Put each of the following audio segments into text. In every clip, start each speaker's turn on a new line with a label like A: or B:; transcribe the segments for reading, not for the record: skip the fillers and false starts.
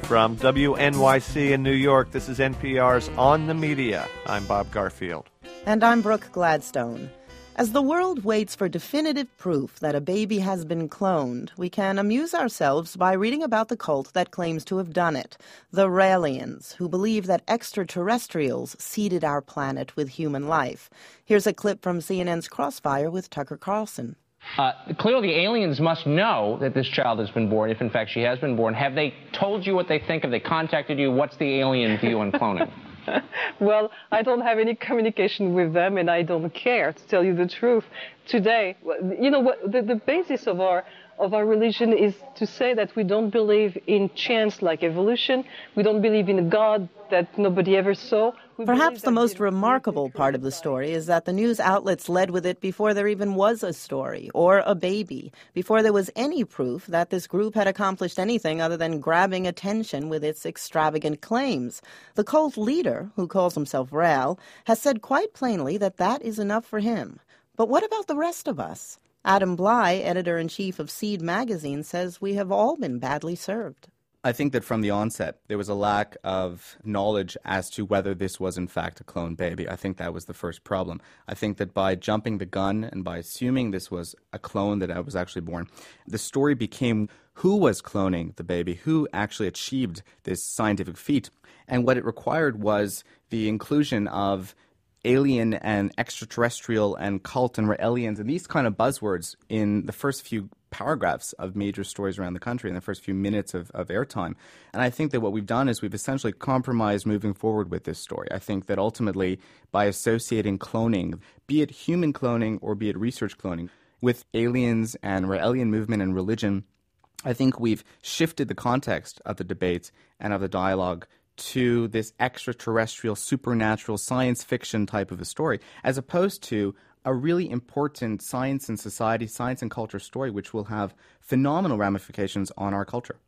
A: From WNYC in New York, this is NPR's On the Media. I'm Bob Garfield.
B: And I'm Brooke Gladstone. As the world waits for definitive proof that a baby has been cloned, we can amuse ourselves by reading about the cult that claims to have done it, the Raelians, who believe that extraterrestrials seeded our planet with human life. Here's a clip from CNN's Crossfire with Tucker Carlson.
C: Clearly, the aliens must know that this child has been born, if in fact she has been born. Have they told you what they think? Have they contacted you? What's the alien view on cloning?
D: Well, I don't have any communication with them, and I don't care, to tell you the truth. Today, you know, what the basis of our religion is to say that we don't believe in chance like evolution. We don't believe in a God that nobody ever saw.
B: Perhaps the most remarkable part of the story is that the news outlets led with it before there even was a story or a baby, before there was any proof that this group had accomplished anything other than grabbing attention with its extravagant claims. The cult leader, who calls himself Rael, has said quite plainly that that is enough for him. But what about the rest of us? Adam Bly, editor-in-chief of Seed magazine, says we have all been badly served.
E: I think that from the onset, there was a lack of knowledge as to whether this was in fact a cloned baby. I think that was the first problem. I think that by jumping the gun and by assuming this was a clone that was actually born, the story became who was cloning the baby, who actually achieved this scientific feat. And what it required was the inclusion of alien and extraterrestrial and cult and Raelians and these kind of buzzwords in the first few paragraphs of major stories around the country in the first few minutes of airtime. And I think that what we've done is we've essentially compromised moving forward with this story. I think that ultimately by associating cloning, be it human cloning or be it research cloning, with aliens and Raelian movement and religion, I think we've shifted the context of the debate and of the dialogue to this extraterrestrial, supernatural, science fiction type of a story, as opposed to a really important science and society, science and culture story, which will have phenomenal ramifications on our culture.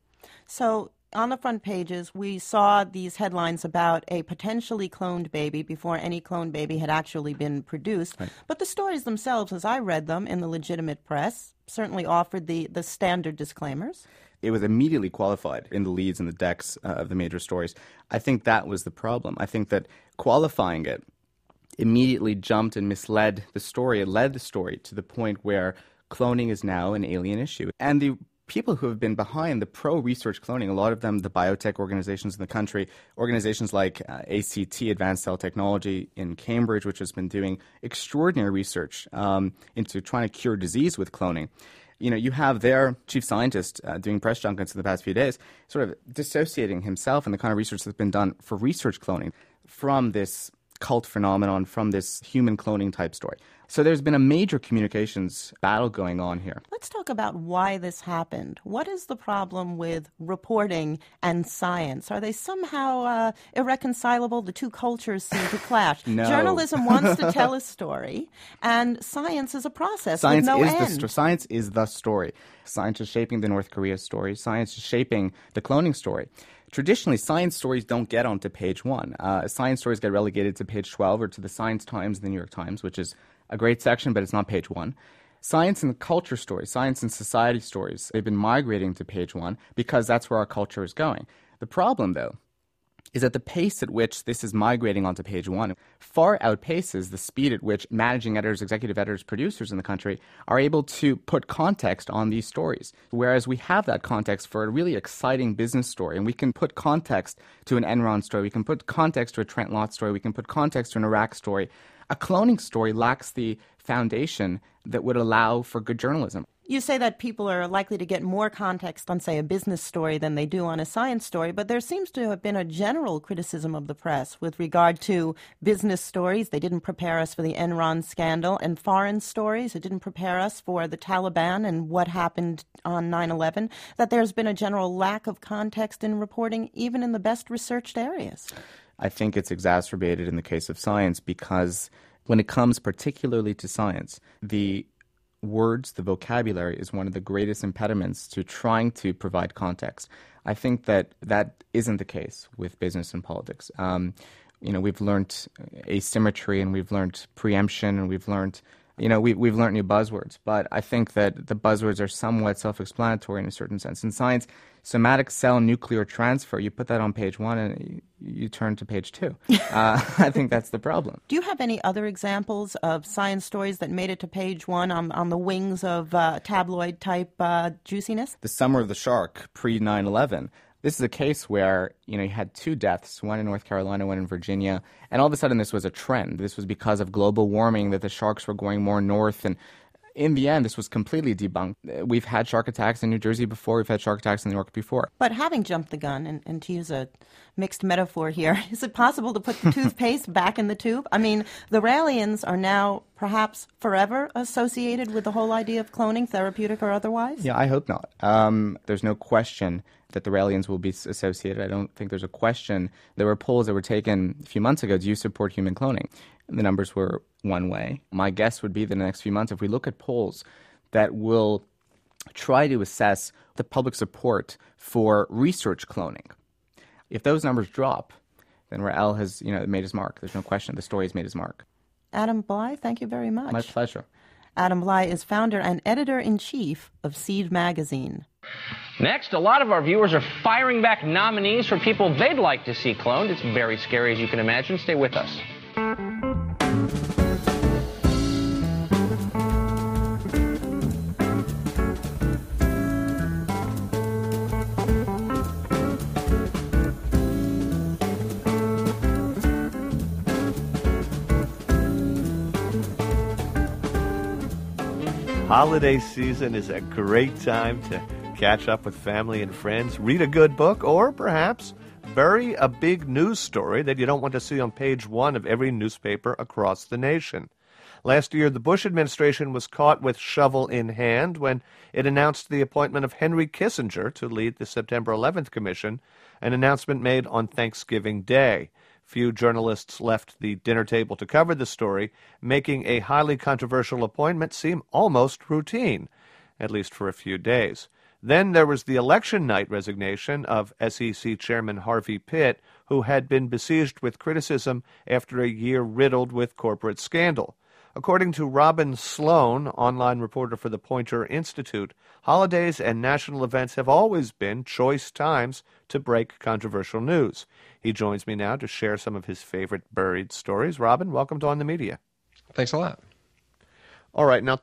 B: So on the front pages, we saw these headlines about a potentially cloned baby before any cloned baby had actually been produced. Right. But the stories themselves, as I read them in the legitimate press, certainly offered the standard disclaimers.
E: It was immediately qualified in the leads and the decks of the major stories. I think that was the problem. I think that qualifying it immediately jumped and misled the story. It led the story to the point where cloning is now an alien issue. And the people who have been behind the pro-research cloning, a lot of them the biotech organizations in the country, organizations like ACT, Advanced Cell Technology in Cambridge, which has been doing extraordinary research into trying to cure disease with cloning. You know, you have their chief scientist doing press junkets in the past few days, sort of dissociating himself and the kind of research that's been done for research cloning from this cult phenomenon, from this human cloning type story. So there's been a major communications battle going on here.
B: Let's talk about why this happened. What is the problem with reporting and science? Are they somehow irreconcilable? The two cultures seem to clash.
E: No.
B: Journalism wants to tell a story, and science is a process
E: Science
B: with no
E: is
B: end.
E: Science is the story. Science is shaping the North Korea story. Science is shaping the cloning story. Traditionally, science stories don't get onto page 1. Science stories get relegated to page 12 or to the Science Times, the New York Times, which is a great section, but it's not page 1. Science and culture stories, science and society stories, they've been migrating to page 1 because that's where our culture is going. The problem, though, is that the pace at which this is migrating onto page 1 far outpaces the speed at which managing editors, executive editors, producers in the country are able to put context on these stories. Whereas we have that context for a really exciting business story, and we can put context to an Enron story, we can put context to a Trent Lott story, we can put context to an Iraq story. A cloning story lacks the foundation that would allow for good journalism.
B: You say that people are likely to get more context on, say, a business story than they do on a science story, but there seems to have been a general criticism of the press with regard to business stories. They didn't prepare us for the Enron scandal, and foreign stories. It didn't prepare us for the Taliban and what happened on 9/11, that there's been a general lack of context in reporting, even in the best researched areas.
E: I think it's exacerbated in the case of science because when it comes particularly to science, the words, the vocabulary is one of the greatest impediments to trying to provide context. I think that that isn't the case with business and politics. We've learned asymmetry and we've learned preemption and we've learned We've learned new buzzwords, but I think that the buzzwords are somewhat self-explanatory in a certain sense. In science, somatic cell nuclear transfer, you put that on page 1 and you turn to page 2. I think that's the problem.
B: Do you have any other examples of science stories that made it to page 1 on the wings of tabloid-type juiciness?
E: The Summer of the Shark, pre-9/11. This is a case where, you had 2 deaths, one in North Carolina, one in Virginia, and all of a sudden this was a trend. This was because of global warming that the sharks were going more north, and in the end, this was completely debunked. We've had shark attacks in New Jersey before. We've had shark attacks in New York before.
B: But having jumped the gun, and to use a mixed metaphor here, is it possible to put the toothpaste back in the tube? I mean, the Raelians are now perhaps forever associated with the whole idea of cloning, therapeutic or otherwise?
E: Yeah, I hope not. There's no question that the Raelians will be associated. I don't think there's a question. There were polls that were taken a few months ago. Do you support human cloning? The numbers were one way. My guess would be that in the next few months, if we look at polls that will try to assess the public support for research cloning, if those numbers drop, then Rael has made his mark. There's no question. The story has made his mark.
B: Adam Blai, thank you very much.
E: My pleasure.
B: Adam Blai is founder and editor-in-chief of Seed Magazine.
C: Next, a lot of our viewers are firing back nominees for people they'd like to see cloned. It's very scary, as you can imagine. Stay with us.
A: Holiday season is a great time to catch up with family and friends, read a good book, or perhaps bury a big news story that you don't want to see on page 1 of every newspaper across the nation. Last year, the Bush administration was caught with shovel in hand when it announced the appointment of Henry Kissinger to lead the September 11th Commission, an announcement made on Thanksgiving Day. Few journalists left the dinner table to cover the story, making a highly controversial appointment seem almost routine, at least for a few days. Then there was the election night resignation of SEC Chairman Harvey Pitt, who had been besieged with criticism after a year riddled with corporate scandal. According to Robin Sloan, online reporter for the Poynter Institute, holidays and national events have always been choice times to break controversial news. He joins me now to share some of his favorite buried stories. Robin, welcome to On the Media.
F: Thanks a lot.
A: All right, now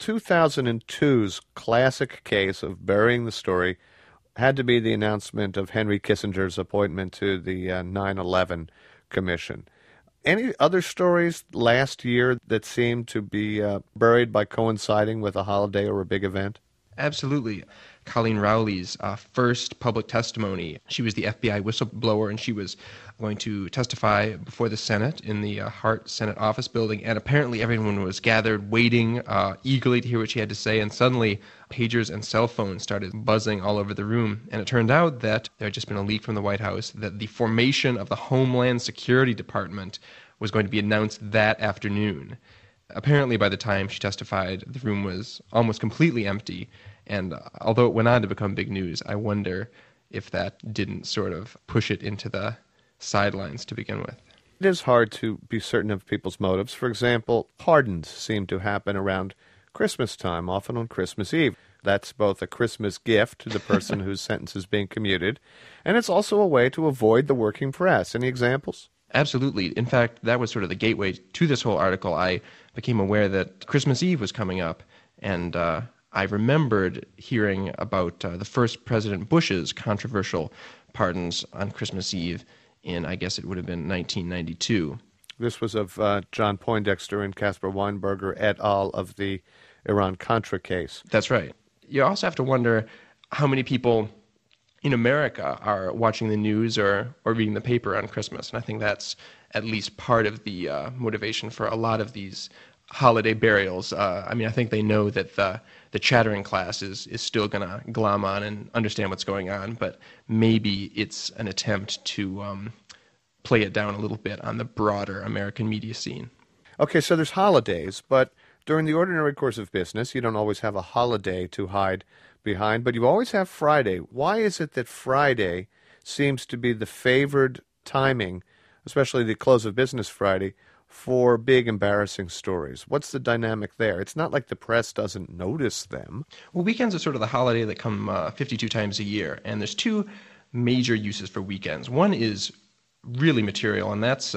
A: 2002's classic case of burying the story had to be the announcement of Henry Kissinger's appointment to the 9/11 Commission. Any other stories last year that seemed to be buried by coinciding with a holiday or a big event?
F: Absolutely. Colleen Rowley's first public testimony. She was the FBI whistleblower, and she was going to testify before the Senate in the Hart Senate office building, and apparently everyone was gathered, waiting eagerly to hear what she had to say, and suddenly pagers and cell phones started buzzing all over the room, and it turned out that there had just been a leak from the White House that the formation of the Homeland Security Department was going to be announced that afternoon. Apparently, by the time she testified, the room was almost completely empty, and although it went on to become big news, I wonder if that didn't sort of push it into the sidelines to begin with.
A: It is hard to be certain of people's motives. For example, pardons seem to happen around Christmas time, often on Christmas Eve. That's both a Christmas gift to the person whose sentence is being commuted, and it's also a way to avoid the working press. Any examples?
F: Absolutely. In fact, that was sort of the gateway to this whole article. I became aware that Christmas Eve was coming up, and I remembered hearing about the first President Bush's controversial pardons on Christmas Eve in, I guess it would have been 1992.
A: This was of John Poindexter and Caspar Weinberger et al. Of the Iran-Contra case.
F: That's right. You also have to wonder how many people in America are watching the news or reading the paper on Christmas. And I think that's at least part of the motivation for a lot of these holiday burials. I think they know that the chattering class is still going to glom on and understand what's going on, but maybe it's an attempt to play it down a little bit on the broader American media scene.
A: Okay, so there's holidays, but during the ordinary course of business, you don't always have a holiday to hide behind, but you always have Friday. Why is it that Friday seems to be the favored timing, especially the close of business Friday, for big, embarrassing stories? What's the dynamic there? It's not like the press doesn't notice them.
F: Well, weekends are sort of the holiday that come 52 times a year, and there's two major uses for weekends. One is really material, and that's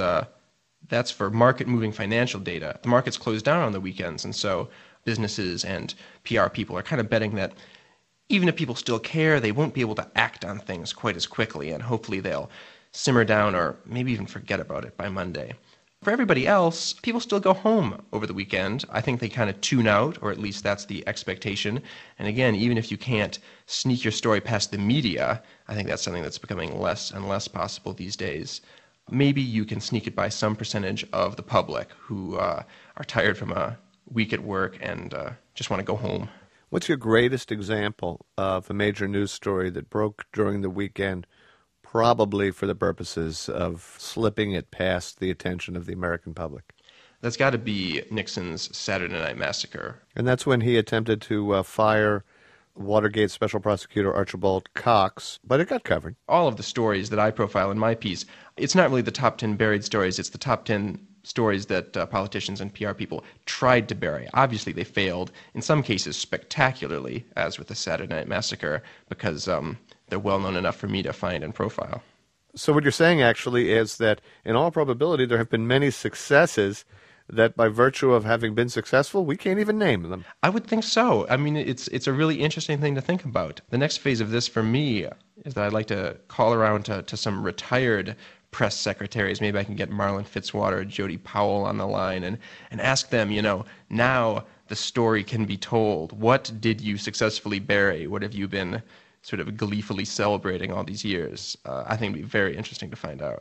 F: for market-moving financial data. The markets close down on the weekends, and so businesses and PR people are kind of betting that even if people still care, they won't be able to act on things quite as quickly, and hopefully they'll simmer down or maybe even forget about it by Monday. For everybody else, people still go home over the weekend. I think they kind of tune out, or at least that's the expectation. And again, even if you can't sneak your story past the media, I think that's something that's becoming less and less possible these days. Maybe you can sneak it by some percentage of the public who are tired from a week at work and just want to go home.
A: What's your greatest example of a major news story that broke during the weekend, probably for the purposes of slipping it past the attention of the American public?
F: That's got to be Nixon's Saturday Night Massacre.
A: And that's when he attempted to fire Watergate Special Prosecutor Archibald Cox, but it got covered.
F: All of the stories that I profile in my piece, it's not really the top 10 buried stories, it's the top 10 stories that politicians and PR people tried to bury. Obviously, they failed, in some cases spectacularly, as with the Saturday Night Massacre, because they're well known enough for me to find and profile.
A: So what you're saying, actually, is that in all probability there have been many successes that by virtue of having been successful, we can't even name them.
F: I would think so. I mean, it's a really interesting thing to think about. The next phase of this for me is that I'd like to call around to some retired press secretaries. Maybe I can get Marlin Fitzwater, Jody Powell on the line and ask them, now the story can be told. What did you successfully bury? What have you been sort of gleefully celebrating all these years? I think it would be very interesting to find out.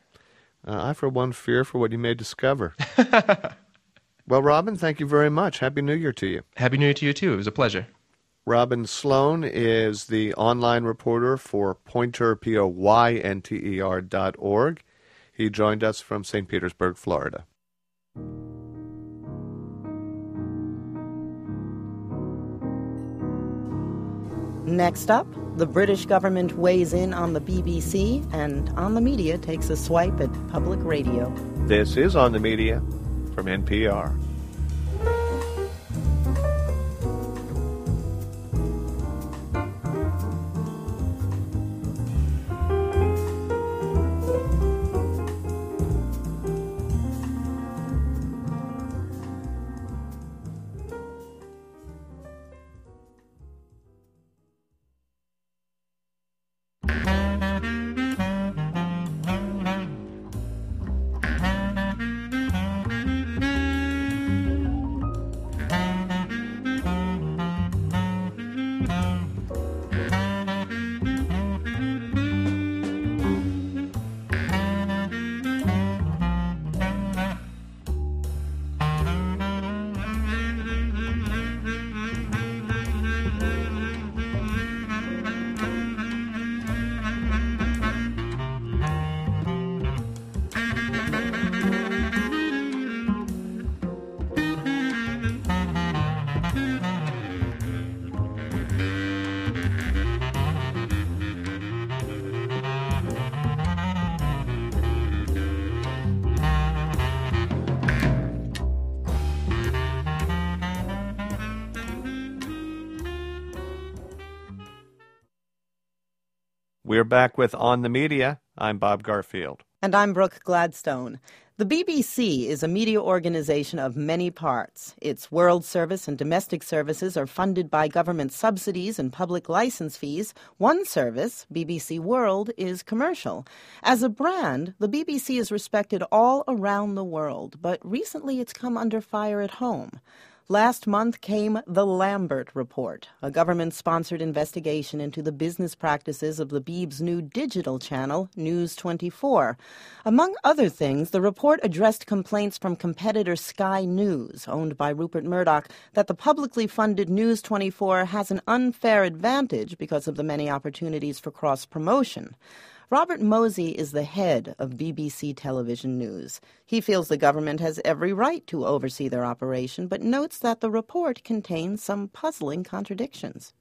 A: I, for one, fear for what you may discover. Well, Robin, thank you very much. Happy New Year to you.
F: Happy New Year to you, too. It was a pleasure.
A: Robin Sloan is the online reporter for Poynter, POYNTER.org. He joined us from St. Petersburg, Florida.
B: Next up, the British government weighs in on the BBC, and On the Media takes a swipe at public radio.
A: This is On the Media from NPR. We're back with On the Media. I'm Bob Garfield.
B: And I'm Brooke Gladstone. The BBC is a media organization of many parts. Its world service and domestic services are funded by government subsidies and public license fees. One service, BBC World, is commercial. As a brand, the BBC is respected all around the world, but recently it's come under fire at home. Last month came the Lambert Report, a government-sponsored investigation into the business practices of the Beeb's new digital channel, News 24. Among other things, the report addressed complaints from competitor Sky News, owned by Rupert Murdoch, that the publicly funded News 24 has an unfair advantage because of the many opportunities for cross-promotion. Robert Mosey is the head of BBC Television News. He feels the government has every right to oversee their operation, but notes that the report contains some puzzling contradictions.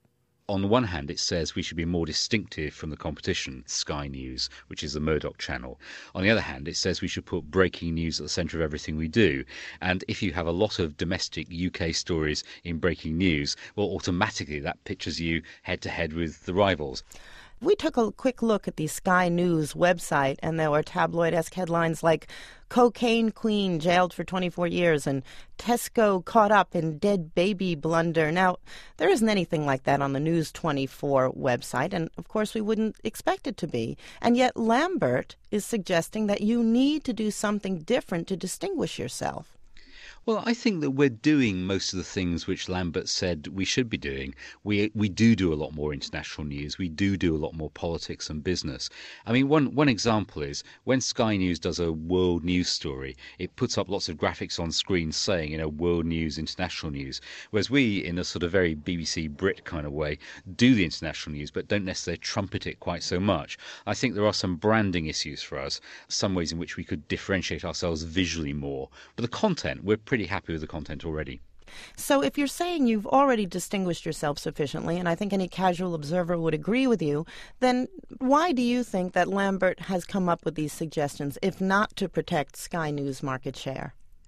G: On the one hand, it says we should be more distinctive from the competition, Sky News, which is the Murdoch channel. On the other hand, it says we should put breaking news at the centre of everything we do. And if you have a lot of domestic UK stories in breaking news, well, automatically that pictures you head-to-head with the rivals.
B: We took a quick look at the Sky News website, and there were tabloid-esque headlines like Cocaine Queen jailed for 24 years and Tesco caught up in dead baby blunder. Now, there isn't anything like that on the News 24 website, and of course we wouldn't expect it to be. And yet Lambert is suggesting that you need to do something different to distinguish yourself.
G: Well, I think that we're doing most of the things which Lambert said we should be doing. We do a lot more international news. We do a lot more politics and business. I mean, one example is when Sky News does a world news story, it puts up lots of graphics on screen saying, world news, international news. Whereas we, in a sort of very BBC Brit kind of way, do the international news but don't necessarily trumpet it quite so much. I think there are some branding issues for us, some ways in which we could differentiate ourselves visually more. But the content, we're pretty happy with the content already.
B: So if you're saying you've already distinguished yourself sufficiently, and I think any casual observer would agree with you, then why do you think that Lambert has come up with these suggestions, if not to protect Sky News market share?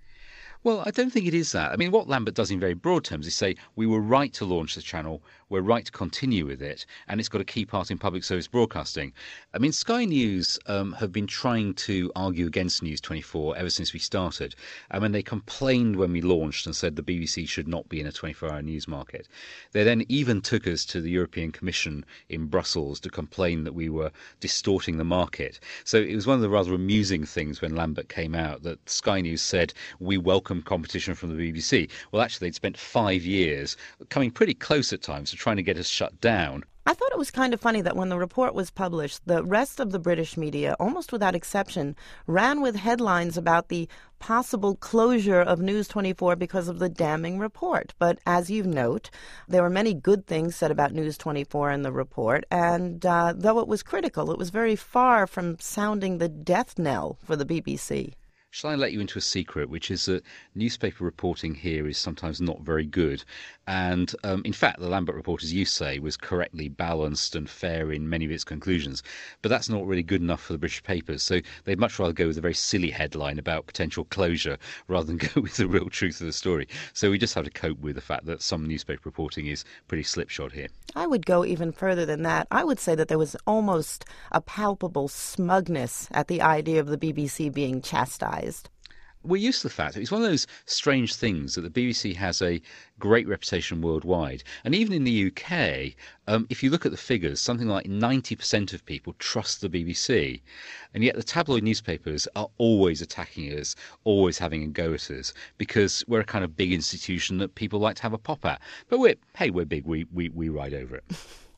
G: Well, I don't think it is that. I mean, what Lambert does in very broad terms is say we were right to launch the channel, we're right to continue with it, and it's got a key part in public service broadcasting. I mean, Sky News have been trying to argue against News 24 ever since we started. I mean, they complained when we launched and said the BBC should not be in a 24-hour news market. They then even took us to the European Commission in Brussels to complain that we were distorting the market. So it was one of the rather amusing things when Lambert came out that Sky News said we welcome competition from the BBC. Well, actually, they'd spent 5 years coming pretty close at times to trying to get us shut down.
B: I thought it was kind of funny that when the report was published, the rest of the British media, almost without exception, ran with headlines about the possible closure of News 24 because of the damning report. But as you note, there were many good things said about News 24 in the report, and though it was critical, it was very far from sounding the death knell for the BBC.
G: Shall I let you into a secret, which is that newspaper reporting here is sometimes not very good. And in fact, the Lambert report, as you say, was correctly balanced and fair in many of its conclusions. But that's not really good enough for the British papers. So they'd much rather go with a very silly headline about potential closure rather than go with the real truth of the story. So we just have to cope with the fact that some newspaper reporting is pretty slipshod here.
B: I would go even further than that. I would say that there was almost a palpable smugness at the idea of the BBC being chastised.
G: We're used to the fact it's one of those strange things that the BBC has a great reputation worldwide. And even in the UK, if you look at the figures, something like 90% of people trust the BBC. And yet the tabloid newspapers are always attacking us, always having a go at us, because we're a kind of big institution that people like to have a pop at. But we're big, we ride over it.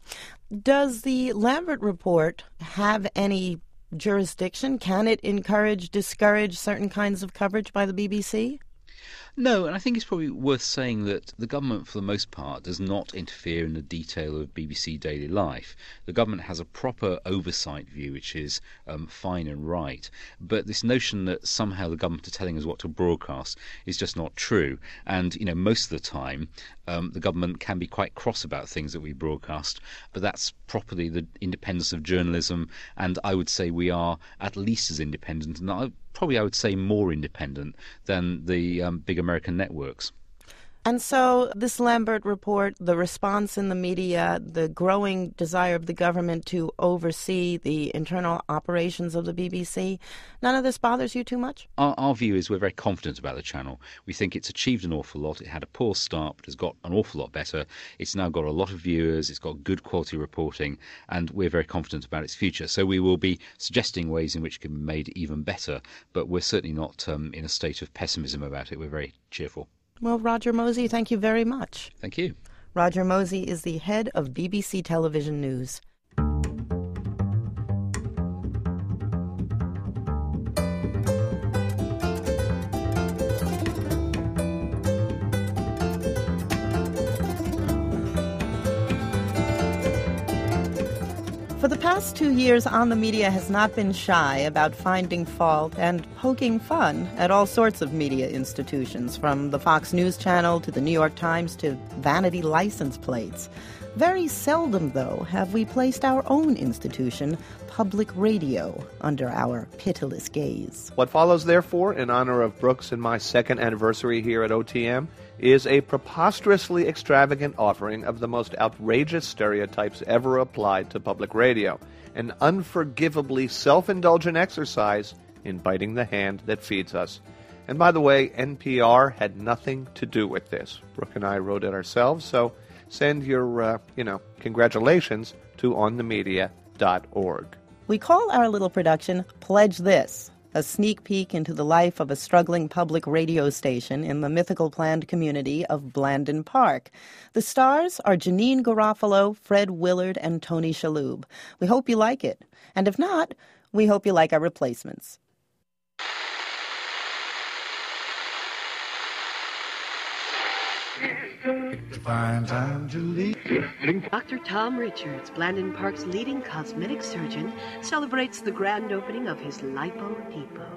B: Does the Lambert report have any jurisdiction? Can it discourage certain kinds of coverage by the BBC?
G: No, and I think it's probably worth saying that the government, for the most part, does not interfere in the detail of BBC daily life. The government has a proper oversight view, which is fine and right. But this notion that somehow the government are telling us what to broadcast is just not true. And, most of the time, the government can be quite cross about things that we broadcast. But that's properly the independence of journalism. And I would say we are at least as independent, and I would say more independent than the big American networks.
B: And so this Lambert report, the response in the media, the growing desire of the government to oversee the internal operations of the BBC, none of this bothers you too much?
G: Our view is we're very confident about the channel. We think it's achieved an awful lot. It had a poor start, but has got an awful lot better. It's now got a lot of viewers. It's got good quality reporting, and we're very confident about its future. So we will be suggesting ways in which it can be made even better, but we're certainly not in a state of pessimism about it. We're very cheerful.
B: Well, Roger Mosey, thank you very much.
G: Thank you.
B: Roger Mosey is the head of BBC Television News. For the past 2 years, On the Media has not been shy about finding fault and poking fun at all sorts of media institutions, from the Fox News Channel to the New York Times to vanity license plates. Very seldom, though, have we placed our own institution, public radio, under our pitiless gaze.
A: What follows, therefore, in honor of Brooks and my second anniversary here at OTM, is a preposterously extravagant offering of the most outrageous stereotypes ever applied to public radio, an unforgivably self-indulgent exercise in biting the hand that feeds us. And by the way, NPR had nothing to do with this. Brooke and I wrote it ourselves, so send your, congratulations to onthemedia.org.
B: We call our little production Pledge This, a sneak peek into the life of a struggling public radio station in the mythical planned community of Blandin Park. The stars are Janine Garofalo, Fred Willard, and Tony Shalhoub. We hope you like it. And if not, we hope you like our replacements.
H: Fine time to leave.
I: Dr. Tom Richards, Blandin Park's leading cosmetic surgeon, celebrates the grand opening of his Lipo Depot.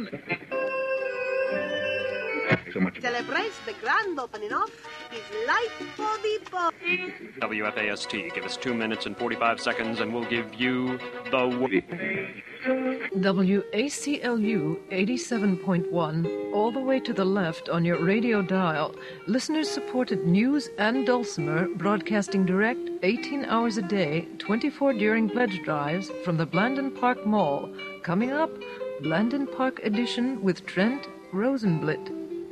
I: Celebrates the grand opening of his Lipo Depot.
J: WFAST, give us 2 minutes and 45 seconds and we'll give you the...
K: WACLU 87.1, all the way to the left on your radio dial. Listeners-supported news and dulcimer, broadcasting direct 18 hours a day, 24 during pledge drives from the Blandin Park Mall. Coming up, Blandin Park edition with Trent Rosenblit.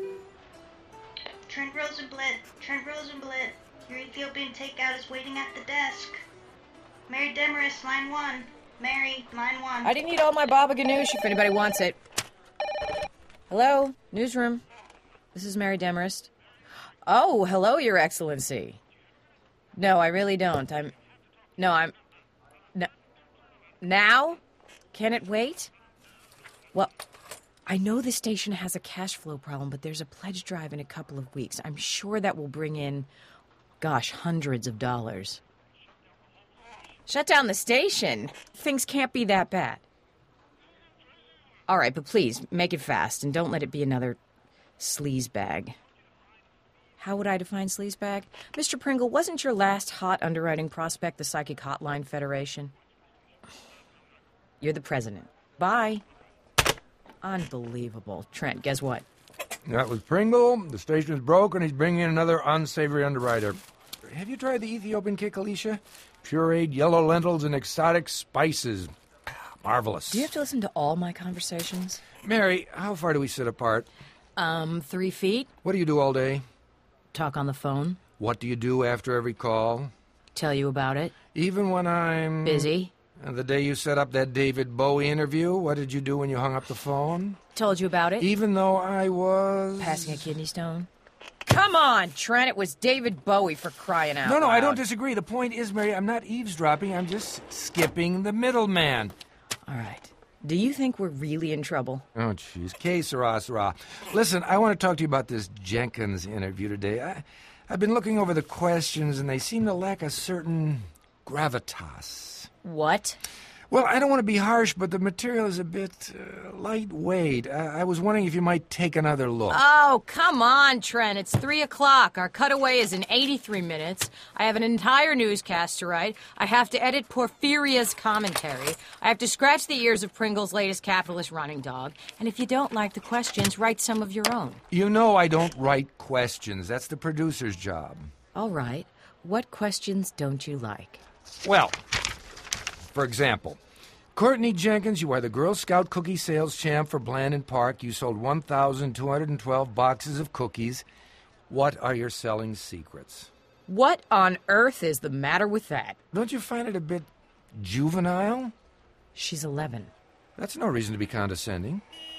L: Trent Rosenblit, your Ethiopian takeout is waiting at the desk. Mary Demarest, line 1. Mary, line 1.
M: I didn't eat all my baba ganoush if anybody wants it. Hello, newsroom. This is Mary Demarest. Oh, hello, Your Excellency. No, I really don't. Now? Can it wait? Well, I know the station has a cash flow problem, but there's a pledge drive in a couple of weeks. I'm sure that will bring in, hundreds of dollars. Shut down the station? Things can't be that bad. All right, but please, make it fast, and don't let it be another sleazebag. How would I define sleazebag? Mr. Pringle, wasn't your last hot underwriting prospect the Psychic Hotline Federation? You're the president. Bye. Unbelievable. Trent, guess what?
H: That was Pringle. The station's broke, and he's bringing in another unsavory underwriter. Have you tried the Ethiopian kick, Alicia? Pureed yellow lentils and exotic spices. Marvelous.
M: Do you have to listen to all my conversations?
H: Mary, how far do we sit apart?
M: 3 feet.
H: What do you do all day?
M: Talk on the phone.
H: What do you do after every call?
M: Tell you about it.
H: Even when I'm...
M: busy.
H: And the day you set up that David Bowie interview, what did you do when you hung up the phone?
M: Told you about it.
H: Even though I was...
M: passing a kidney stone. Come on, Trent, it was David Bowie, for crying out loud.
H: No, I don't disagree. The point is, Mary, I'm not eavesdropping. I'm just skipping the middleman.
M: All right. Do you think we're really in trouble?
H: Oh, jeez. Que sera, sera. Listen, I want to talk to you about this Jenkins interview today. I've been looking over the questions, and they seem to lack a certain gravitas.
M: What?
H: Well, I don't want to be harsh, but the material is a bit lightweight. I was wondering if you might take another look.
M: Oh, come on, Trent. It's 3 o'clock. Our cutaway is in 83 minutes. I have an entire newscast to write. I have to edit Porphyria's commentary. I have to scratch the ears of Pringle's latest capitalist running dog. And if you don't like the questions, write some of your own.
H: You know I don't write questions. That's the producer's job.
M: All right. What questions don't you like?
H: Well, for example, Courtney Jenkins, you are the Girl Scout cookie sales champ for Blandin Park. You sold 1,212 boxes of cookies. What are your selling secrets?
M: What on earth is the matter with that?
H: Don't you find it a bit juvenile?
M: She's 11.
H: That's no reason to be condescending.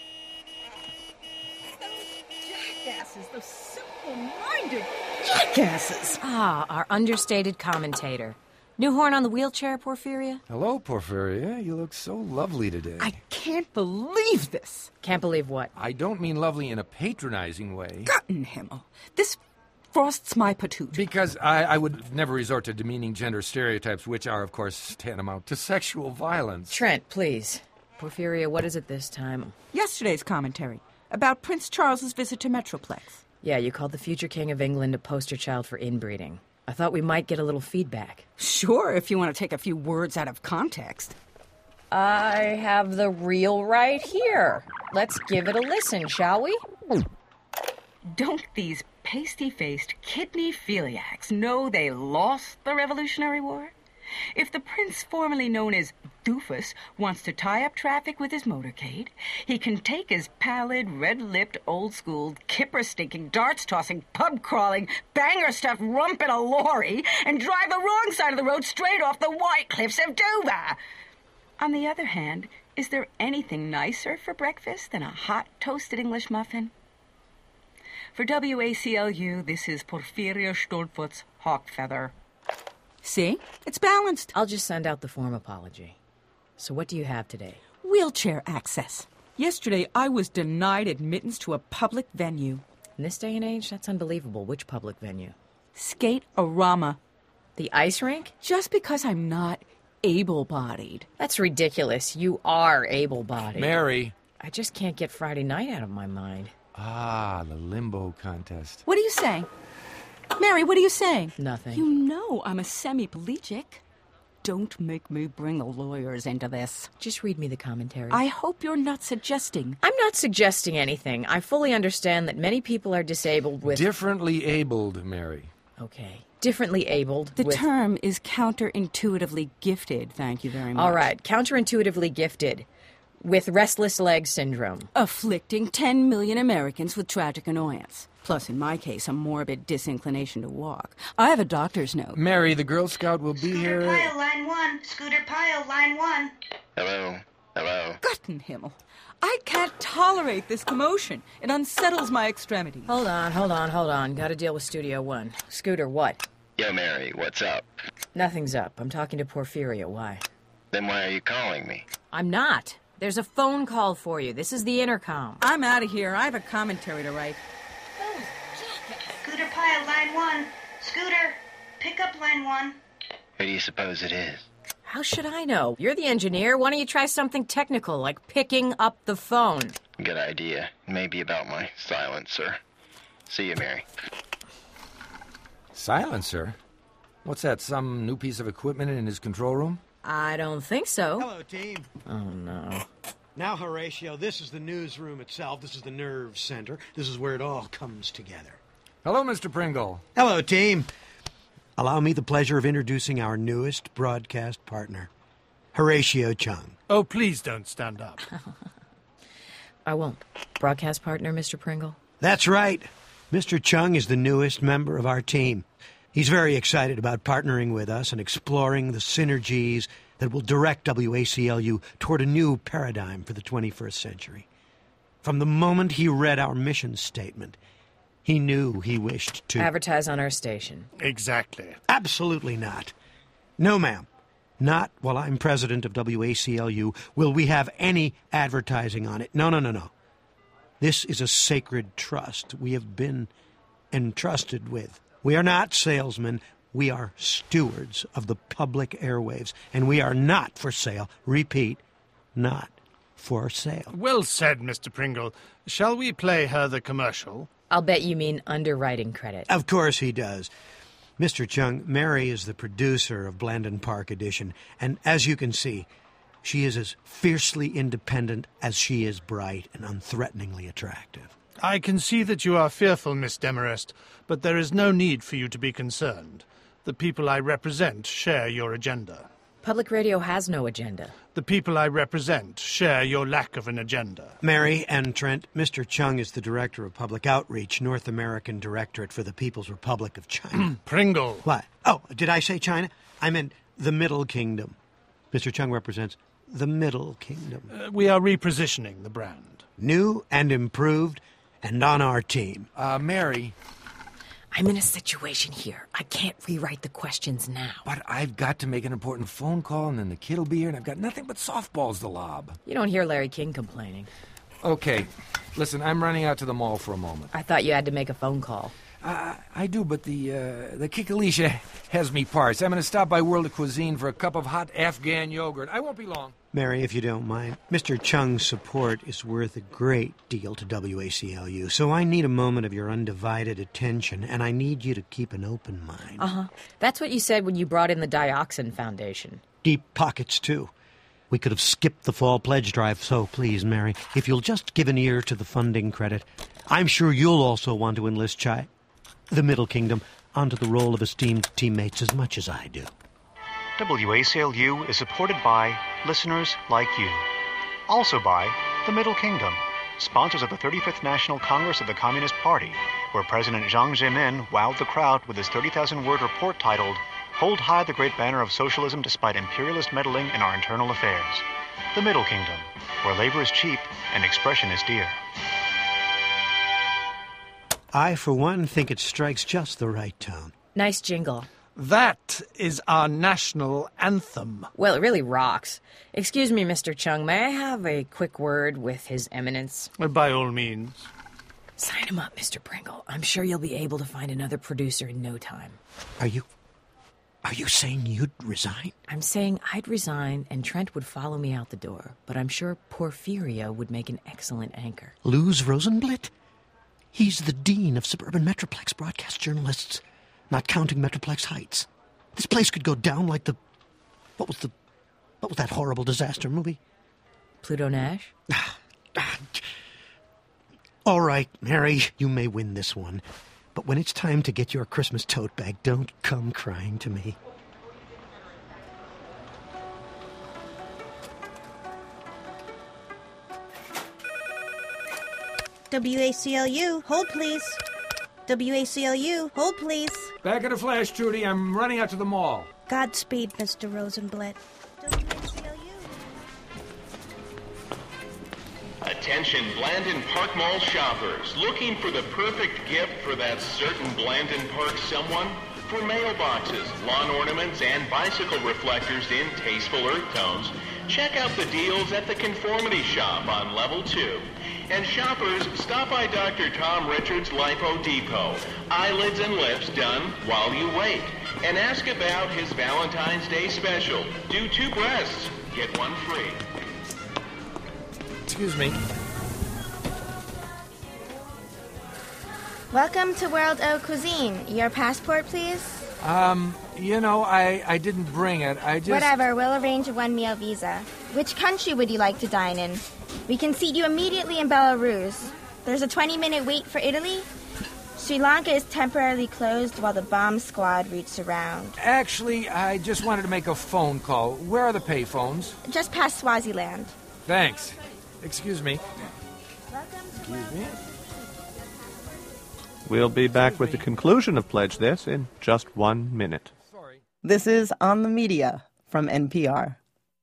M: Jackasses, those simple-minded jackasses. Ah, our understated commentator. New horn on the wheelchair, Porphyria?
H: Hello, Porphyria. You look so lovely today.
N: I can't believe this.
M: Can't believe what?
H: I don't mean lovely in a patronizing way.
N: Gottenhimmel. This frosts my patooch.
H: Because I would never resort to demeaning gender stereotypes, which are, of course, tantamount to sexual violence.
M: Trent, please. Porphyria, what is it this time?
N: Yesterday's commentary about Prince Charles's visit to Metroplex.
M: Yeah, you called the future king of England a poster child for inbreeding. I thought we might get a little feedback.
N: Sure, if you want to take a few words out of context.
M: I have the reel right here. Let's give it a listen, shall we?
N: Don't these pasty-faced kidney-philiacs know they lost the Revolutionary War? If the prince formerly known as Doofus wants to tie up traffic with his motorcade, he can take his pallid, red-lipped, old-school, kipper-stinking, darts-tossing, pub-crawling, banger-stuffed rump in a lorry and drive the wrong side of the road straight off the White Cliffs of Dover. On the other hand, is there anything nicer for breakfast than a hot, toasted English muffin? For WACLU, this is Porfirio Stoltfoot's Hawk Feather. See? It's balanced.
M: I'll just send out the form apology. So what do you have today?
N: Wheelchair access. Yesterday, I was denied admittance to a public venue.
M: In this day and age, that's unbelievable. Which public venue?
N: Skate-a-rama.
M: The ice rink?
N: Just because I'm not able-bodied.
M: That's ridiculous. You are able-bodied.
H: Mary.
M: I just can't get Friday night out of my mind.
H: Ah, the limbo contest.
N: What are you saying? Mary, what are you saying?
M: Nothing.
N: You know I'm a semiplegic. Don't make me bring the lawyers into this.
M: Just read me the commentary.
N: I hope you're not suggesting.
M: I'm not suggesting anything. I fully understand that many people are disabled with...
H: Differently abled, Mary.
M: Okay. Differently abled
N: The
M: with...
N: term is counterintuitively gifted, thank you very much.
M: All right. Counterintuitively gifted. With restless leg syndrome.
N: Afflicting 10 million Americans with tragic annoyance. Plus, in my case, a morbid disinclination to walk. I have a doctor's note.
H: Mary, the Girl Scout will be here...
L: Scooter Pyle, line 1. Scooter Pyle, line 1.
O: Hello. Hello.
N: Guttenhimmel. I can't tolerate this commotion. It unsettles my extremities.
M: Hold on. Gotta deal with Studio One. Scooter, what?
O: Yo, Mary, what's up?
M: Nothing's up. I'm talking to Porfirio. Why?
O: Then why are you calling me?
M: I'm not. There's a phone call for you. This is the intercom.
N: I'm out of here. I have a commentary to write.
L: Scooter Pyle, line 1. Scooter, pick up line 1.
O: Who do you suppose it is?
M: How should I know? You're the engineer. Why don't you try something technical, like picking up the phone?
O: Good idea. Maybe about my silencer. See you, Mary.
H: Silencer? What's that, some new piece of equipment in his control room?
M: I don't think so.
P: Hello, team.
M: Oh, no.
P: Now, Horatio, this is the newsroom itself. This is the nerve center. This is where it all comes together.
H: Hello, Mr. Pringle.
P: Hello, team. Allow me the pleasure of introducing our newest broadcast partner, Horatio Chung.
Q: Oh, please don't stand up.
M: I won't. Broadcast partner, Mr. Pringle?
P: That's right. Mr. Chung is the newest member of our team. He's very excited about partnering with us and exploring the synergies that will direct WACLU toward a new paradigm for the 21st century. From the moment he read our mission statement, he knew he wished to...
M: Advertise on our station.
Q: Exactly.
P: Absolutely not. No, ma'am. Not while I'm president of WACLU will we have any advertising on it. No. This is a sacred trust we have been entrusted with. We are not salesmen. We are stewards of the public airwaves, and we are not for sale. Repeat, not for sale.
Q: Well said, Mr. Pringle. Shall we play her the commercial?
M: I'll bet you mean underwriting credit.
P: Of course he does. Mr. Chung, Mary is the producer of Blandon Park Edition, and as you can see, she is as fiercely independent as she is bright and unthreateningly attractive.
Q: I can see that you are fearful, Miss Demarest, but there is no need for you to be concerned. The people I represent share your agenda.
M: Public radio has no agenda.
Q: The people I represent share your lack of an agenda.
P: Mary and Trent, Mr. Chung is the Director of Public Outreach, North American Directorate for the People's Republic of China.
Q: Pringle.
P: What? Oh, did I say China? I meant the Middle Kingdom. Mr. Chung represents the Middle Kingdom.
Q: We are repositioning the brand.
P: New and improved and on our team.
H: Mary.
M: I'm in a situation here. I can't rewrite the questions now.
H: But I've got to make an important phone call, and then the kid'll be here, and I've got nothing but softballs to lob.
M: You don't hear Larry King complaining.
H: Okay. Listen, I'm running out to the mall for a moment.
M: I thought you had to make a phone call.
H: I do, but the Kikalisha has me parsed. I'm going to stop by World of Cuisine for a cup of hot Afghan yogurt. I won't be long.
P: Mary, if you don't mind, Mr. Chung's support is worth a great deal to WACLU, so I need a moment of your undivided attention, and I need you to keep an open mind.
M: Uh-huh. That's what you said when you brought in the Dioxin Foundation.
P: Deep pockets, too. We could have skipped the fall pledge drive, so please, Mary, if you'll just give an ear to the funding credit, I'm sure you'll also want to enlist the Middle Kingdom onto the role of esteemed teammates as much as I do.
R: WACLU is supported by listeners like you. Also by the Middle Kingdom, sponsors of the 35th National Congress of the Communist Party, where President Jiang Zemin wowed the crowd with his 30,000-word report titled, Hold High the Great Banner of Socialism Despite Imperialist Meddling in Our Internal Affairs. The Middle Kingdom, where labor is cheap and expression is dear.
P: I, for one, think it strikes just the right tone.
M: Nice jingle.
Q: That is our national anthem.
M: Well, it really rocks. Excuse me, Mr. Chung, may I have a quick word with His Eminence?
Q: By all means.
M: Sign him up, Mr. Pringle. I'm sure you'll be able to find another producer in no time.
P: Are you saying you'd resign?
M: I'm saying I'd resign and Trent would follow me out the door, but I'm sure Porfirio would make an excellent anchor.
P: Luz Rosenblit? He's the dean of suburban Metroplex broadcast journalists, not counting Metroplex Heights. This place could go down like what was that horrible disaster movie?
M: Pluto Nash?
P: All right, Mary, you may win this one. But when it's time to get your Christmas tote bag, don't come crying to me.
L: WACLU, hold please. WACLU, hold please.
H: Back in a flash, Trudy. I'm running out to the mall.
L: Godspeed, Mr. Rosenblit.
S: Attention Blandon Park Mall shoppers. Looking for the perfect gift for that certain Blandon Park someone? For mailboxes, lawn ornaments, and bicycle reflectors in tasteful earth tones, check out the deals at the Conformity Shop on Level 2. And shoppers, stop by Dr. Tom Richards' Lipo Depot. Eyelids and lips done while you wait. And ask about his Valentine's Day special. Do 2 breasts, get 1 free.
H: Excuse me.
T: Welcome to World of Cuisine. Your passport, please?
H: I didn't bring it.
T: Whatever, we'll arrange a one-meal visa. Which country would you like to dine in? We can seat you immediately in Belarus. There's a 20-minute wait for Italy. Sri Lanka is temporarily closed while the bomb squad roots around.
H: Actually, I just wanted to make a phone call. Where are the payphones?
T: Just past Swaziland.
H: Thanks. Excuse me. Excuse me.
A: We'll be back with the conclusion of Pledge This in just 1 minute.
B: This is On the Media from NPR.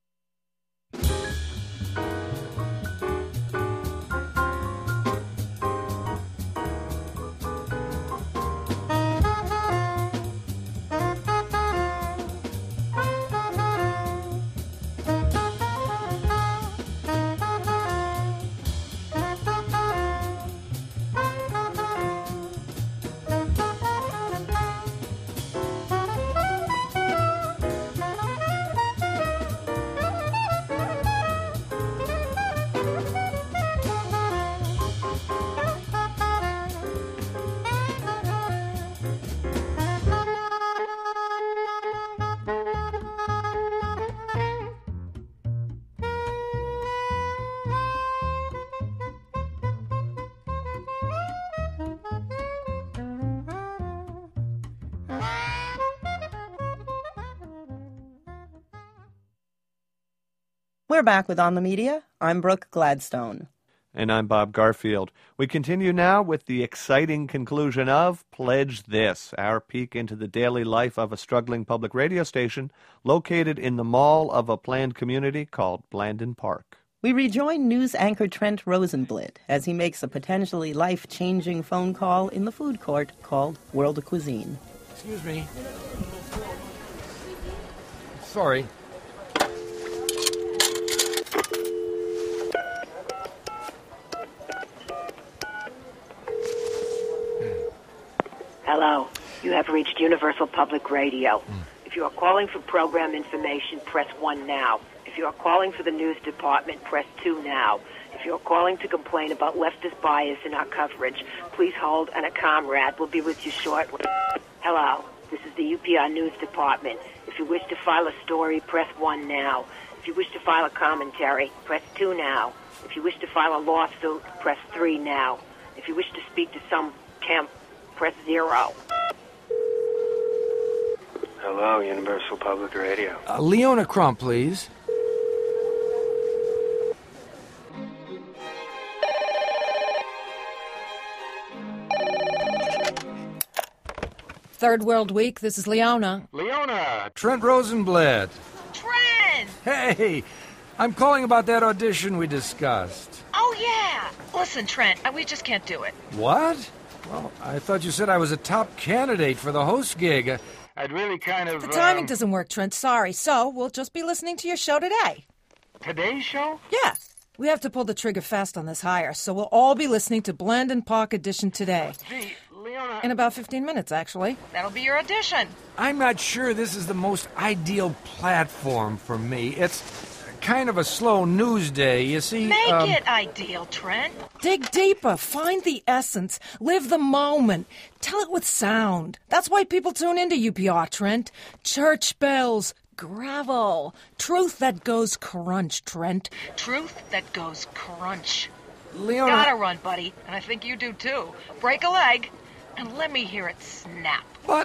B: We're back with On the Media. I'm Brooke Gladstone.
A: And I'm Bob Garfield. We continue now with the exciting conclusion of Pledge This, our peek into the daily life of a struggling public radio station located in the mall of a planned community called Blandon Park.
B: We rejoin news anchor Trent Rosenblit as he makes a potentially life-changing phone call in the food court called World of Cuisine.
H: Excuse me. Sorry.
U: Hello. You have reached Universal Public Radio. If you are calling for program information, press 1 now. If you are calling for the news department, press 2 now. If you are calling to complain about leftist bias in our coverage, please hold and a comrade will be with you shortly. Hello. This is the UPR News Department. If you wish to file a story, press 1 now. If you wish to file a commentary, press 2 now. If you wish to file a lawsuit, press 3 now. If you wish to speak to some temp, press 0.
V: Hello, Universal Public Radio.
H: Leona Crump, please.
K: Third World Week, this is Leona.
H: Leona! Trent Rosenblatt.
N: Trent!
H: Hey! I'm calling about that audition we discussed.
N: Oh, yeah. Listen, Trent, we just can't do it.
H: What? Well, I thought you said I was a top candidate for the host gig. I'd really kind of...
K: The timing doesn't work, Trent. Sorry. So, we'll just be listening to your show today.
H: Today's show?
K: Yeah. We have to pull the trigger fast on this hire, so we'll all be listening to Blandon Park Edition today.
H: Gee, Leona...
K: In about 15 minutes, actually.
N: That'll be your audition.
H: I'm not sure this is the most ideal platform for me. It's kind of a slow news day, you see.
N: Make it ideal, Trent.
K: Dig deeper. Find the essence. Live the moment. Tell it with sound. That's why people tune into UPR, Trent. Church bells. Gravel. Truth that goes crunch, Trent.
N: Truth that goes crunch.
H: Leona...
N: Gotta run, buddy. And I think you do, too. Break a leg, and let me hear it snap.
H: What?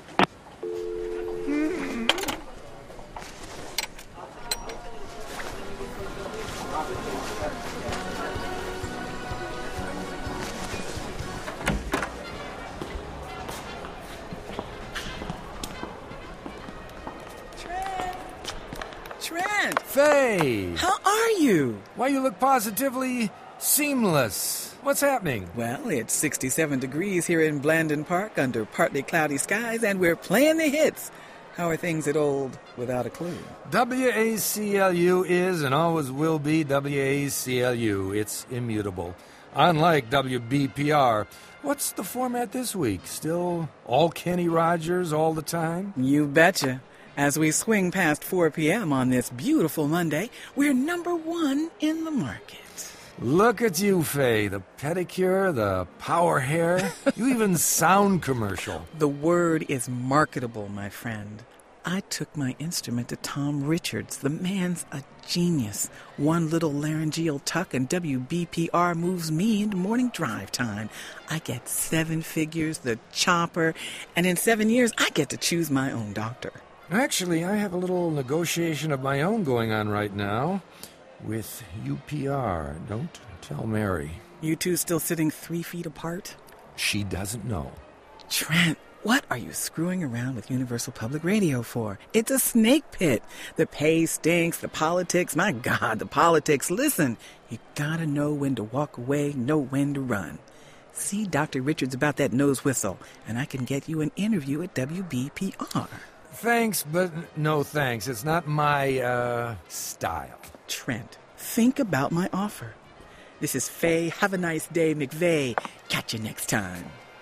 W: Trent!
H: Faye!
W: How are you?
H: Why, you look positively seamless. What's happening?
W: Well, it's 67 degrees here in Blandon Park under partly cloudy skies, and we're playing the hits. How are things at old Without a Clue?
H: WACLU is and always will be WACLU. It's immutable. Unlike WBPR. What's the format this week? Still all Kenny Rogers all the time?
W: You betcha. As we swing past 4 p.m. on this beautiful Monday, we're number 1 in the market.
H: Look at you, Faye. The pedicure, the power hair. You even sound commercial.
W: The word is marketable, my friend. I took my instrument to Tom Richards. The man's a genius. One little laryngeal tuck and WBPR moves me into morning drive time. I get 7 figures, the chopper, and in 7 years, I get to choose my own doctor.
H: Actually, I have a little negotiation of my own going on right now with UPR. Don't tell Mary.
W: You two still sitting 3 feet apart?
H: She doesn't know.
W: Trent, what are you screwing around with Universal Public Radio for? It's a snake pit. The pay stinks, the politics, my God, the politics. Listen, you gotta know when to walk away, know when to run. See Dr. Richards about that nose whistle, and I can get you an interview at WBPR.
H: Thanks, but no thanks. It's not my, style.
W: Trent, think about my offer. This is Faye. Have a nice day, McVeigh. Catch you next time.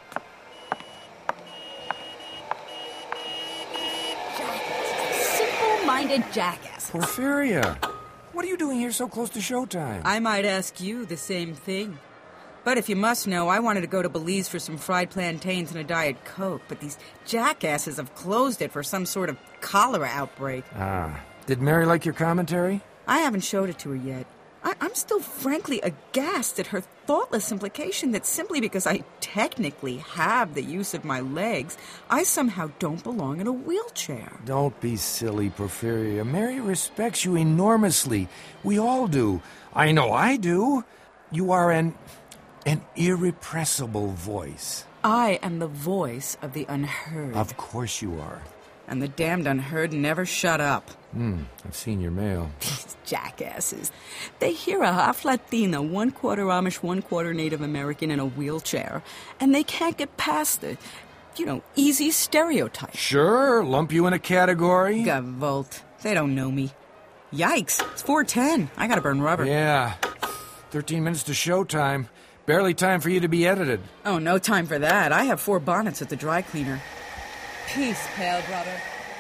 X: Simple-minded jackass.
H: Porphyria, what are you doing here so close to showtime?
X: I might ask you the same thing. But if you must know, I wanted to go to Belize for some fried plantains and a Diet Coke, but these jackasses have closed it for some sort of cholera outbreak.
H: Ah. Did Mary like your commentary?
X: I haven't showed it to her yet. I'm still frankly aghast at her thoughtless implication that simply because I technically have the use of my legs, I somehow don't belong in a wheelchair.
H: Don't be silly, Porphyria. Mary respects you enormously. We all do. I know I do. You are an irrepressible voice.
X: I am the voice of the unheard.
H: Of course you are.
X: And the damned unheard never shut up.
H: I've seen your mail.
X: These jackasses. They hear a half Latina, 1/4 Amish, 1/4 Native American in a wheelchair, and they can't get past the, easy stereotype.
H: Sure, lump you in a category.
X: Gavolt. They don't know me. Yikes, it's 4:10. I gotta burn rubber.
H: Yeah, 13 minutes to showtime. Barely time for you to be edited.
X: Oh, no time for that. I have 4 bonnets at the dry cleaner. Peace, pale brother.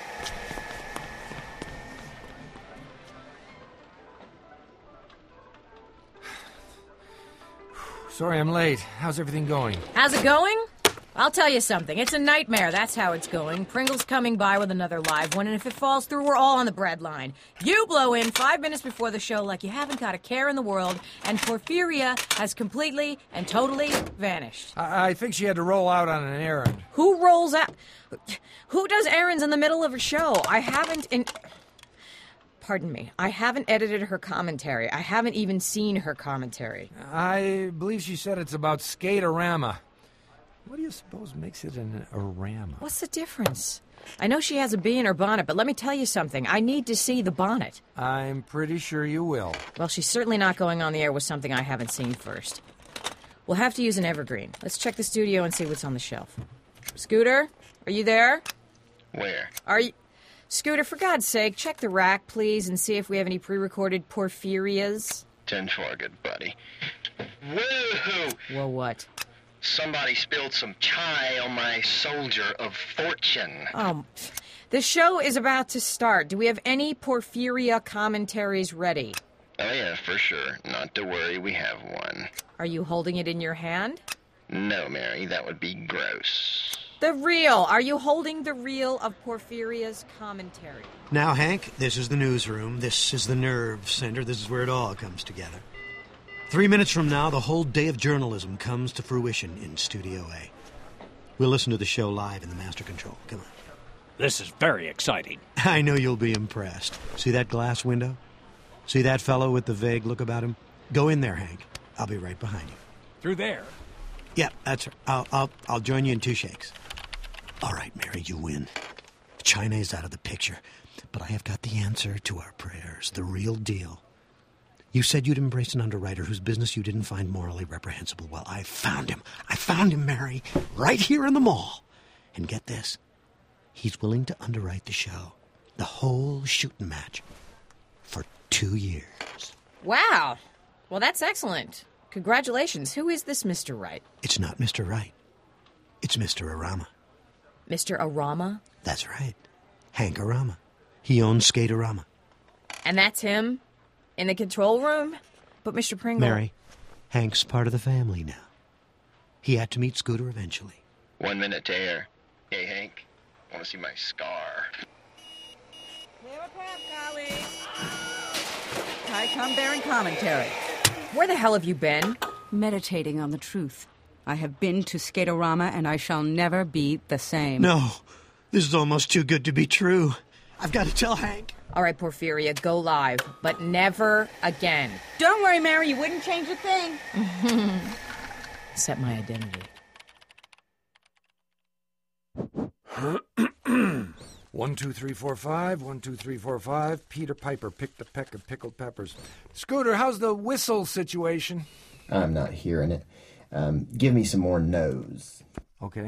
H: Sorry I'm late. How's everything going?
M: How's it going? I'll tell you something. It's a nightmare. That's how it's going. Pringle's coming by with another live one, and if it falls through, we're all on the breadline. You blow in 5 minutes before the show like you haven't got a care in the world, and Porphyria has completely and totally vanished.
H: I think she had to roll out on an errand.
M: Who rolls out? Who does errands in the middle of a show? Pardon me. I haven't edited her commentary. I haven't even seen her commentary.
H: I believe she said it's about Skate-A-Rama. What do you suppose makes it an orama?
M: What's the difference? I know she has a bee in her bonnet, but let me tell you something. I need to see the bonnet.
H: I'm pretty sure you will.
M: Well, she's certainly not going on the air with something I haven't seen first. We'll have to use an evergreen. Let's check the studio and see what's on the shelf. Scooter, are you there?
O: Where?
M: Are you... Scooter, for God's sake, check the rack, please, and see if we have any pre-recorded Porphyrias.
O: 10-4, good buddy. Woohoo!
M: Well, what?
O: Somebody spilled some chai on my soldier of fortune.
M: The show is about to start. Do we have any Porphyria commentaries ready?
O: Oh, yeah, for sure. Not to worry, we have one.
M: Are you holding it in your hand?
O: No, Mary, that would be gross.
M: The reel. Are you holding the reel of Porphyria's commentary?
P: Now, Hank, this is the newsroom. This is the nerve center. This is where it all comes together. 3 minutes from now, the whole day of journalism comes to fruition in Studio A. We'll listen to the show live in the master control. Come on.
C: This is very exciting.
P: I know you'll be impressed. See that glass window? See that fellow with the vague look about him? Go in there, Hank. I'll be right behind you.
C: Through there?
P: Yeah, that's her. I'll join you in 2 shakes. All right, Mary, you win. China is out of the picture, but I have got the answer to our prayers, the real deal. You said you'd embrace an underwriter whose business you didn't find morally reprehensible. Well, I found him. I found him, Mary, right here in the mall. And get this, he's willing to underwrite the show, the whole shooting match, for 2 years.
M: Wow. Well, that's excellent. Congratulations. Who is this Mr. Wright?
P: It's not Mr. Wright. It's Mr. Arama.
M: Mr. Arama?
P: That's right. Hank Arama. He owns Skate-A-Rama.
M: And that's him? In the control room? But Mr. Pringle...
P: Mary, Hank's part of the family now. He had to meet Scooter eventually.
O: 1 minute to air. Hey, Hank, want to see my scar?
X: I come bearing commentary.
M: Where the hell have you been?
X: Meditating on the truth. I have been to Skate-A-Rama, and I shall never be the same.
P: No, this is almost too good to be true. I've got to tell Hank.
M: All right, Porphyria, go live, but never again.
X: Don't worry, Mary, you wouldn't change a thing.
M: Set my identity.
H: 1, 2, 3, 4, 5. 1, 2, 3, 4, 5. Peter Piper picked a peck of pickled peppers. Scooter, how's the whistle situation?
D: I'm not hearing it. Give me some more nose.
H: Okay.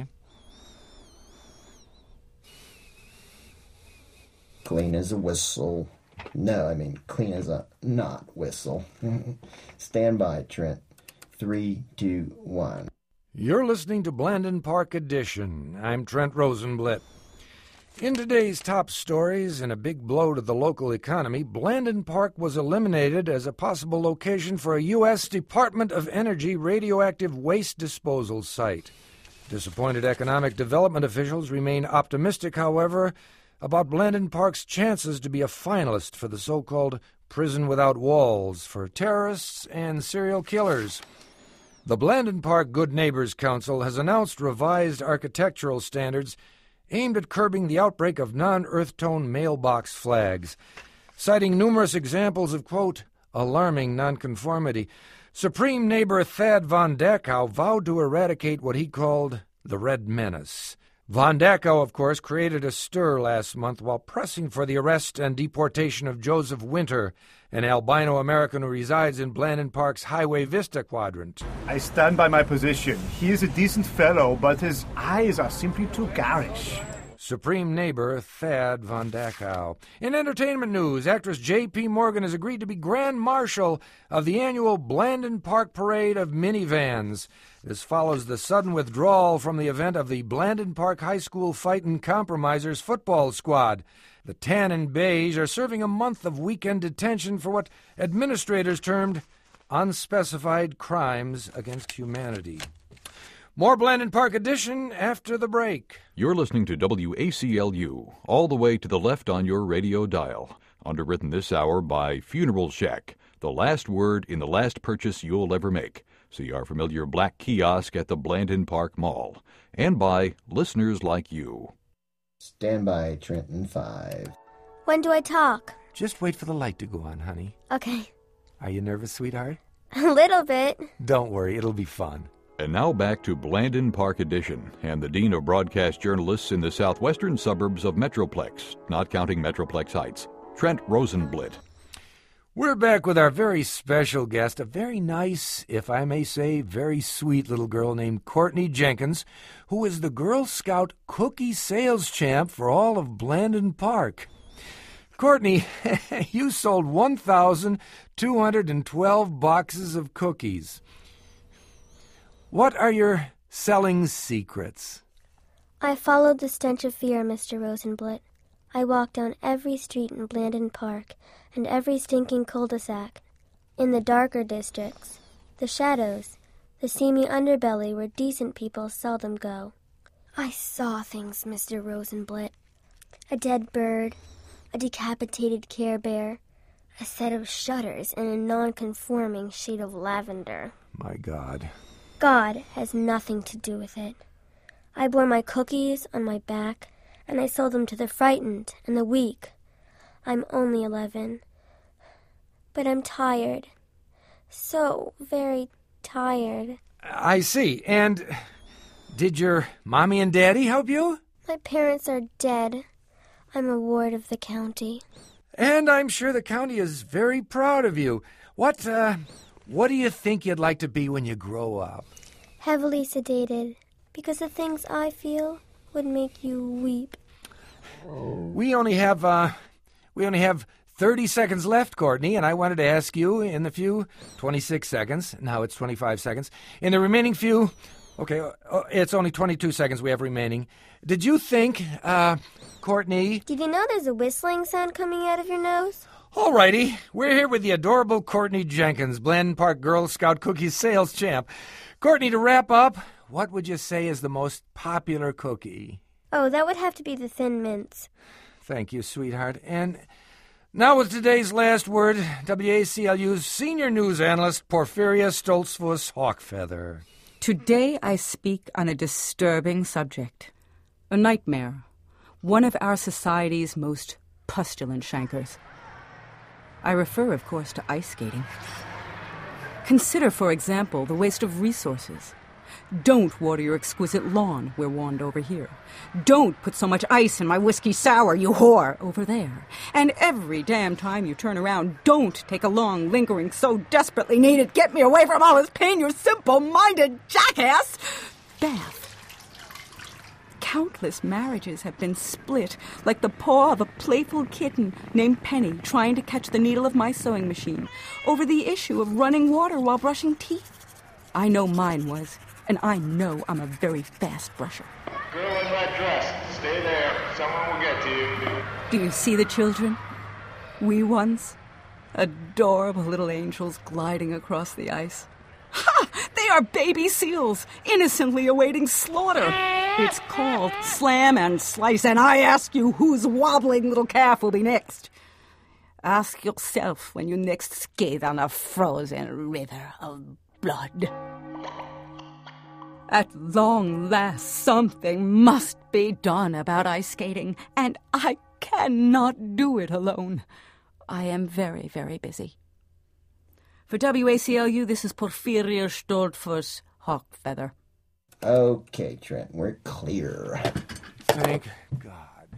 D: Clean as a whistle. No, I mean clean as a not whistle. Stand by, Trent. 3, 2, 1.
H: You're listening to Blandin Park Edition. I'm Trent Rosenblit. In today's top stories, in a big blow to the local economy, Blandin Park was eliminated as a possible location for a U.S. Department of Energy radioactive waste disposal site. Disappointed economic development officials remain optimistic, however, about Blandin Park's chances to be a finalist for the so-called Prison Without Walls for terrorists and serial killers. The Blandin Park Good Neighbors Council has announced revised architectural standards aimed at curbing the outbreak of non-earth tone mailbox flags. Citing numerous examples of, quote, alarming nonconformity, Supreme Neighbor Thad Von Dachau vowed to eradicate what he called the Red Menace. Von Dachau, of course, created a stir last month while pressing for the arrest and deportation of Joseph Winter, an albino American who resides in Blandin Park's Highway Vista quadrant.
E: I stand by my position. He is a decent fellow, but his eyes are simply too garish.
H: Supreme Neighbor Thad Von Dachau. In entertainment news, actress J.P. Morgan has agreed to be Grand Marshal of the annual Blandin Park Parade of Minivans. This follows the sudden withdrawal from the event of the Blandin Park High School Fightin' Compromisers football squad. The Tan and Beige are serving a month of weekend detention for what administrators termed unspecified crimes against humanity. More Blandin Park Edition after the break.
E: You're listening to WACLU, all the way to the left on your radio dial. Underwritten this hour by Funeral Shack, the last word in the last purchase you'll ever make. See our familiar black kiosk at the Blandin Park Mall. And by listeners like you.
D: Stand by, Trenton 5.
F: When do I talk?
H: Just wait for the light to go on, honey.
F: Okay.
H: Are you nervous, sweetheart?
F: A little bit.
H: Don't worry, it'll be fun.
E: And now back to Blandin Park Edition and the Dean of Broadcast Journalists in the southwestern suburbs of Metroplex, not counting Metroplex Heights, Trent Rosenblit.
H: We're back with our very special guest, a very nice, if I may say, very sweet little girl named Courtney Jenkins, who is the Girl Scout cookie sales champ for all of Blandin Park. Courtney, you sold 1,212 boxes of cookies. What are your selling secrets?
F: I followed the stench of fear, Mr. Rosenblit. I walked down every street in Blandin Park and every stinking cul-de-sac. In the darker districts, the shadows, the seamy underbelly where decent people seldom go. I saw things, Mr. Rosenblit. A dead bird, a decapitated Care Bear, a set of shutters in a non-conforming shade of lavender.
H: My God.
F: God has nothing to do with it. I bore my cookies on my back, and I sold them to the frightened and the weak. I'm only 11. But I'm tired. So very tired.
H: I see. And did your mommy and daddy help you?
F: My parents are dead. I'm a ward of the county.
H: And I'm sure the county is very proud of you. What do you think you'd like to be when you grow up?
F: Heavily sedated, because the things I feel would make you weep.
H: We only have 30 seconds left, Courtney, and I wanted to ask you in the few 26 seconds. Now it's 25 seconds. In the remaining few, it's only 22 seconds we have remaining. Did you think, Courtney?
F: Did you know there's a whistling sound coming out of your nose?
H: All righty, we're here with the adorable Courtney Jenkins, Blandin Park Girl Scout cookie sales champ. Courtney, to wrap up, what would you say is the most popular cookie?
F: Oh, that would have to be the Thin Mints.
H: Thank you, sweetheart. And now with today's last word, WACLU's senior news analyst, Porphyria Stoltzfus Hawkfeather.
X: Today I speak on a disturbing subject. A nightmare. One of our society's most pustulant chancres. I refer, of course, to ice skating. Consider, for example, the waste of resources. Don't water your exquisite lawn, we're warned over here. Don't put so much ice in my whiskey sour, you whore, over there. And every damn time you turn around, don't take a long, lingering, so desperately needed, get me away from all this pain, you simple-minded jackass, bath. Countless marriages have been split, like the paw of a playful kitten named Penny trying to catch the needle of my sewing machine, over the issue of running water while brushing teeth. I know mine was, and I know I'm a very fast brusher.
S: Girl in that dress, stay there. Someone will get to you.
X: Do you see the children? Wee ones? Adorable little angels gliding across the ice. Ha! They are baby seals, innocently awaiting slaughter. It's called Slam and Slice, and I ask you, whose wobbling little calf will be next? Ask yourself when you next skate on a frozen river of blood. At long last, something must be done about ice skating, and I cannot do it alone. I am very, very busy. For WACLU, this is Porphyria Stoltzfus Hawkfeather.
D: Okay, Trent, we're clear.
H: Thank God.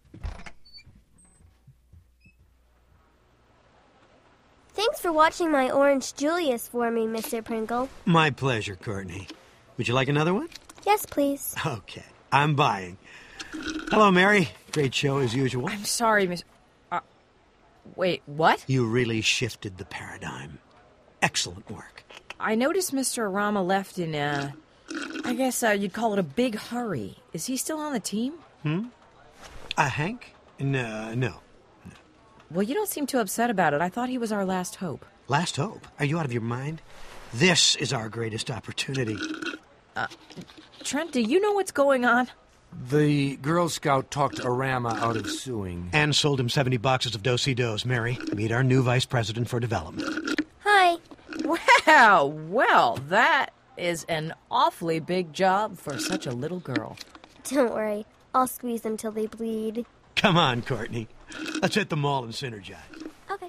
F: Thanks for watching my Orange Julius for me, Mr. Pringle.
P: My pleasure, Courtney. Would you like another one?
F: Yes, please.
P: Okay, I'm buying. Hello, Mary. Great show as usual.
M: I'm sorry, Miss... wait, what?
P: You really shifted the paradigm. Excellent work.
M: I noticed Mr. Arama left in, I guess you'd call it a big hurry. Is he still on the team?
P: Hank? No.
M: Well, you don't seem too upset about it. I thought he was our last hope.
P: Last hope? Are you out of your mind? This is our greatest opportunity.
M: Trent, do you know what's going on?
H: The Girl Scout talked Arama out of suing.
P: And sold him 70 boxes of Do-Si-Dos. Mary, meet our new vice president for development.
F: Hi.
M: Wow, well, that is an awfully big job for such a little girl.
F: Don't worry. I'll squeeze them till they bleed.
P: Come on, Courtney. Let's hit the mall and synergize.
F: Okay.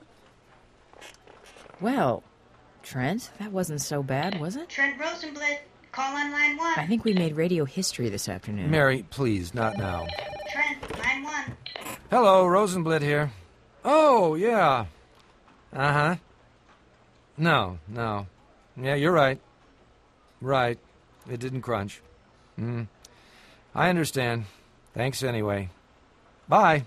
M: Well, Trent, that wasn't so bad, was it?
L: Trent Rosenblatt, call on line 1.
M: I think we made radio history this afternoon.
H: Mary, please, not now.
L: Trent, line 1.
H: Hello, Rosenblatt here. Oh, yeah. Uh-huh. No. Yeah, you're right. Right. It didn't crunch. I understand. Thanks anyway. Bye.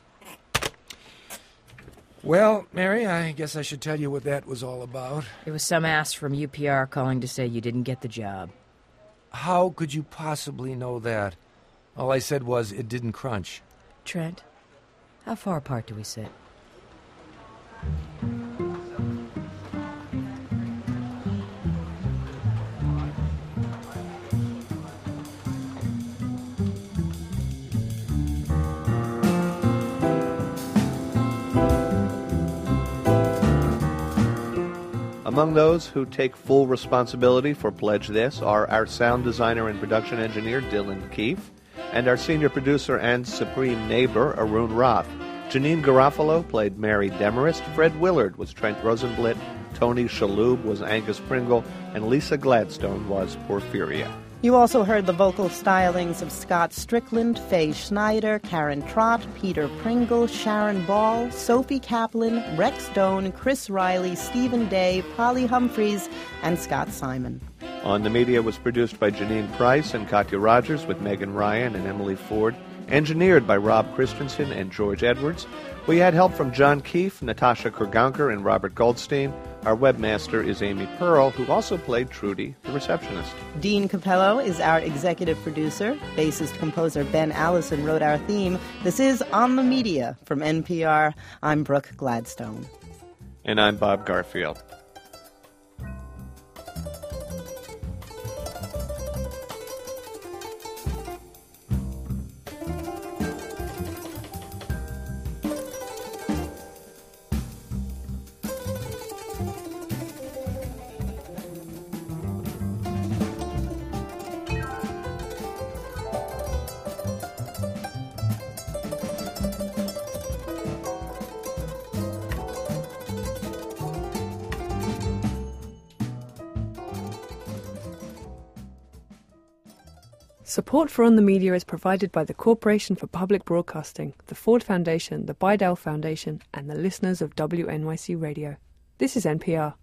H: Well, Mary, I guess I should tell you what that was all about.
M: It was some ass from UPR calling to say you didn't get the job.
H: How could you possibly know that? All I said was it didn't crunch.
M: Trent, how far apart do we sit?
A: Among those who take full responsibility for Pledge This are our sound designer and production engineer, Dylan Keefe, and our senior producer and supreme neighbor, Arun Roth. Janine Garofalo played Mary Demarest, Fred Willard was Trent Rosenblatt, Tony Shalhoub was Angus Pringle, and Lisa Gladstone was Porphyria.
B: You also heard the vocal stylings of Scott Strickland, Faye Schneider, Karen Trott, Peter Pringle, Sharon Ball, Sophie Kaplan, Rex Doan, Chris Riley, Stephen Day, Polly Humphreys, and Scott Simon.
A: On the Media was produced by Janine Price and Katya Rogers with Megan Ryan and Emily Ford. Engineered by Rob Christensen and George Edwards. We had help from John Keefe, Natasha Kurganker, and Robert Goldstein. Our webmaster is Amy Pearl, who also played Trudy, the receptionist.
B: Dean Capello is our executive producer. Bassist-composer Ben Allison wrote our theme. This is On the Media from NPR. I'm Brooke Gladstone.
A: And I'm Bob Garfield.
G: Support for On the Media is provided by the Corporation for Public Broadcasting, the Ford Foundation, the Bidell Foundation, and the listeners of WNYC Radio. This is NPR.